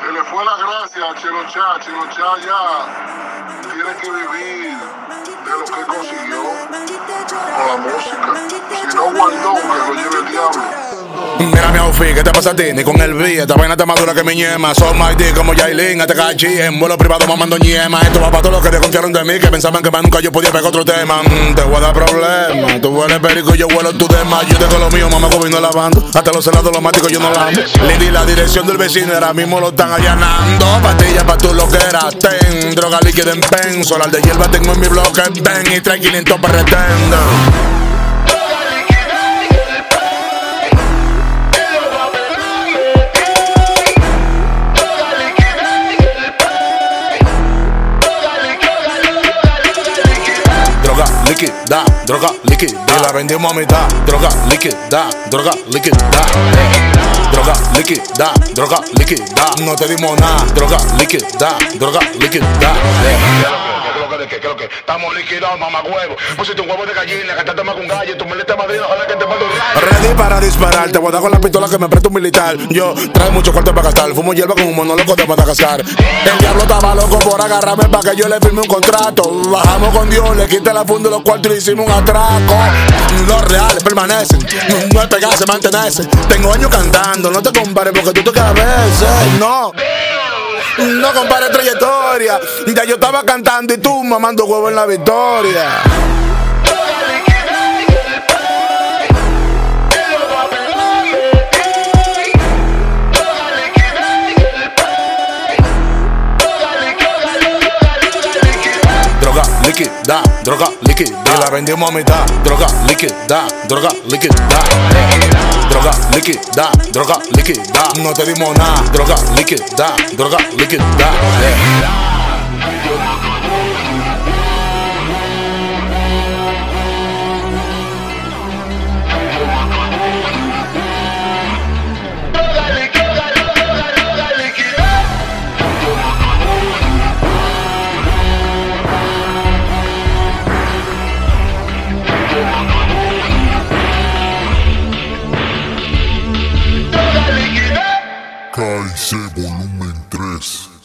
Se le fue la gracia a Chelo Chá. Chelo Chá ya tiene que vivir de lo que consiguió con la música. Si no guardó, que lo lleve el diablo. Mira mi outfit, ¿qué te pasa a ti? Ni con el beat, esta vaina está más dura que mi ñema. Son my D como Yailin, ATKG, en vuelo privado mamando ñema. Esto va para todos los que desconfiaron de mí, que pensaban que más nunca yo podía pegar otro tema. Te voy a dar problemas, tú hueles perico y yo huelo tu demás. Yo tengo lo mío, mamá gobierno lavando. Hasta los helados, los máticos yo no lavo. Le di la dirección del vecino, ahora mismo lo están allanando. Pastillas pa' tu loquera, ten. Droga líquida en pen, solar de hierba tengo en mi bloque, ven. Y trae 500 para retender. Líquida, droga líquida, y la vendimos a mitad. Droga líquida, droga líquida. Droga líquida, droga líquida. No te dimos nada. Droga líquida, droga líquida. ¿Qué es lo que? Estamos liquidados, mamá huevo. Pusiste un huevo de gallina, cantaste más con gallo. Tu melita madrina, ojalá que te mande un rayo. Ready para disparar, te voy a dar con la pistola que me presta un militar. Yo traigo mucho cuarto para gastar. Fumo hierba con un monólogo de Madagascar. El diablo estaba loco por agarrarme para que yo le firme un contrato. Bajamos con Dios, le quité la funda de los cuartos y le hicimos un atraco. Los reales permanecen, no es pegarse, mantenerse. Tengo años cantando, no te compares porque tú te quedas a veces. No compares trayectoria. Ya yo estaba cantando y tú mamando huevo en la victoria. Droga líquida, droga líquida, y la vendimos a mitad. Droga líquida, droga líquida. Droga líquida, droga líquida. No te dimos nada. Droga líquida, droga líquida. KC Volumen 3.